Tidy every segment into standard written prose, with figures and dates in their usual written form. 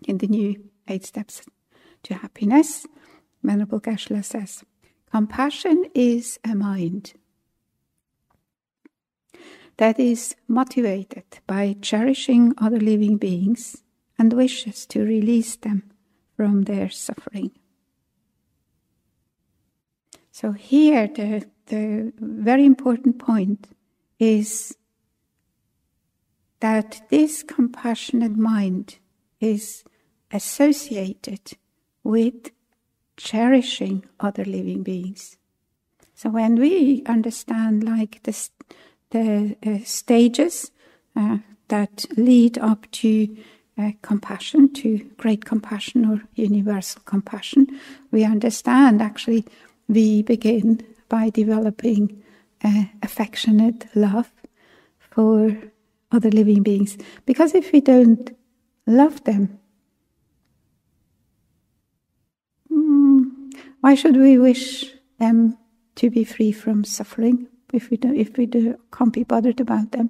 in the new 8 Steps to Happiness, Venerable Geshe-la says, compassion is a mind that is motivated by cherishing other living beings and wishes to release them from their suffering. So here the very important point is that this compassionate mind is associated with cherishing other living beings. So when we understand like the stages that lead up to compassion, to great compassion or universal compassion, we understand actually we begin by developing affectionate love for other living beings. Because if we don't love them, why should we wish them to be free from suffering if we can't be bothered about them?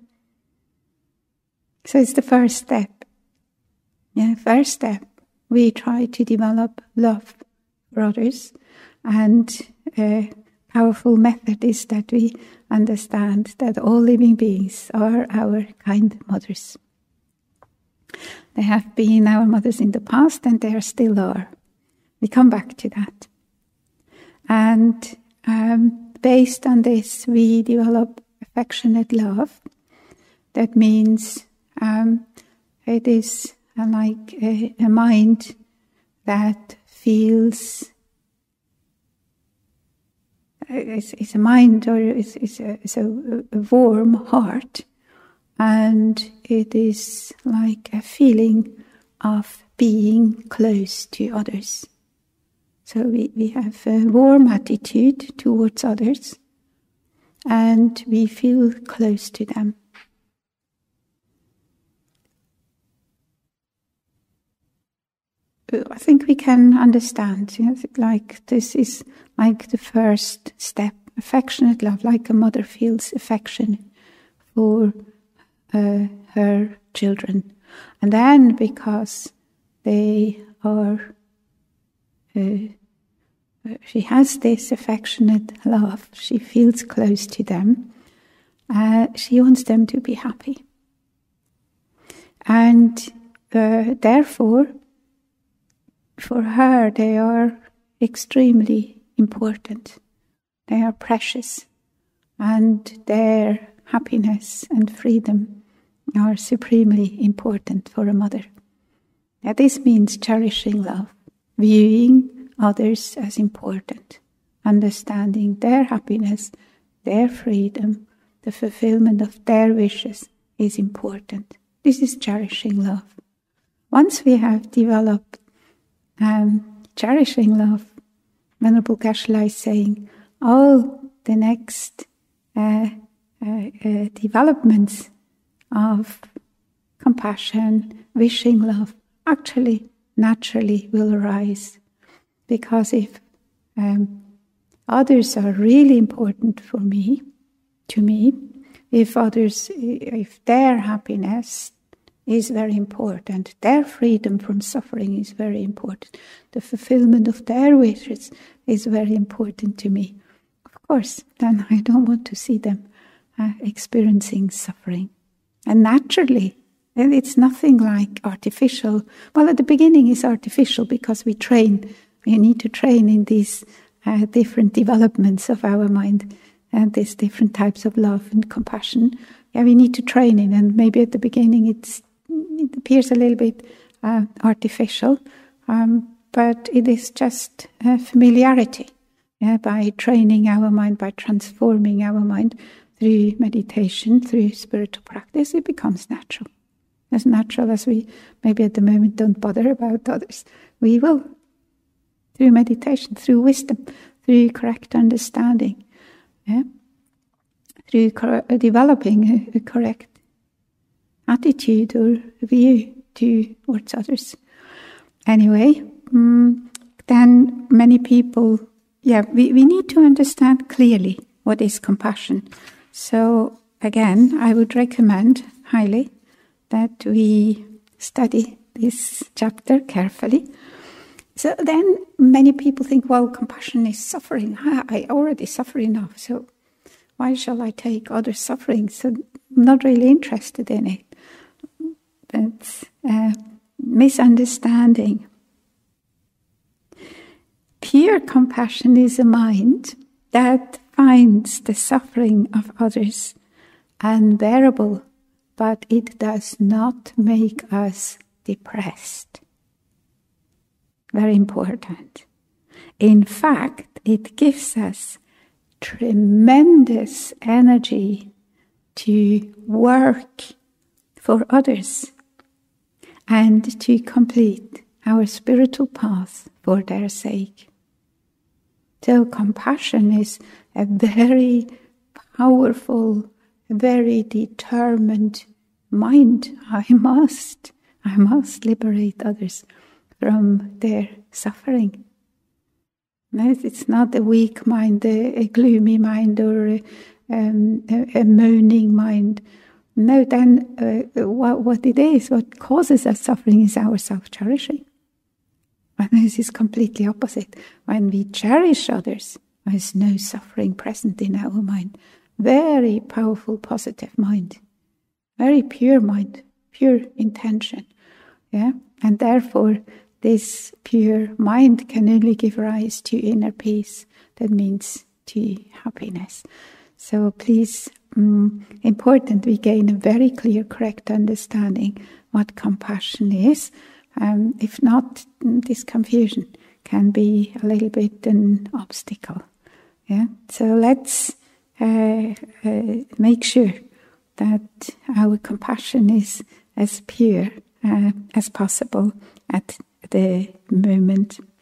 So it's the first step. First step, we try to develop love for others, and a powerful method is that we understand that all living beings are our kind mothers. They have been our mothers in the past, and they still are. We come back to that. And based on this, we develop affectionate love. That means it is like a mind that feels, it's a mind, or it's a warm heart, and it is like a feeling of being close to others. So we have a warm attitude towards others, and we feel close to them. I think we can understand, like this is like the first step, affectionate love, like a mother feels affection for her children. And then because they are, she has this affectionate love, she feels close to them, she wants them to be happy. And therefore, for her, they are extremely important. They are precious, and their happiness and freedom are supremely important for a mother. Now, this means cherishing love, viewing others as important, understanding their happiness, their freedom, the fulfillment of their wishes is important. This is cherishing love. Once we have developed cherishing love, Venerable Geshe-la is saying all the next developments of compassion, wishing love, actually naturally will arise. Because if others are really important to me, if their happiness is very important, their freedom from suffering is very important, the fulfillment of their wishes is very important to me, of course, then I don't want to see them experiencing suffering. And naturally, and it's nothing like artificial. Well, at the beginning it's artificial because we need to train in these different developments of our mind and these different types of love and compassion. Yeah, we need to train in, and maybe at the beginning it appears a little bit artificial, but it is just familiarity. By training our mind, by transforming our mind through meditation, through spiritual practice, it becomes natural. As natural as we maybe at the moment don't bother about others, we will. Through meditation, through wisdom, through correct understanding, through developing a correct attitude or view towards others. Anyway, then many people, we need to understand clearly what is compassion. So again, I would recommend highly that we study this chapter carefully. So then many people think, well, compassion is suffering. I already suffer enough, so why shall I take others' suffering? So I'm not really interested in it. That's misunderstanding. Pure compassion is a mind that finds the suffering of others unbearable, but it does not make us depressed. Very important. In fact, it gives us tremendous energy to work for others and to complete our spiritual path for their sake. So compassion is a very powerful, very determined mind. I must liberate others from their suffering. It's not a weak mind, a gloomy mind, or a moaning mind. No, then what it is, what causes us suffering is our self-cherishing. And this is completely opposite. When we cherish others, there is no suffering present in our mind. Very powerful, positive mind. Very pure mind, pure intention. Yeah, and therefore this pure mind can only give rise to inner peace. That means to happiness. So please, important we gain a very clear, correct understanding what compassion is. If not, this confusion can be a little bit an obstacle. Yeah. So let's make sure that our compassion is as pure as possible at the moment.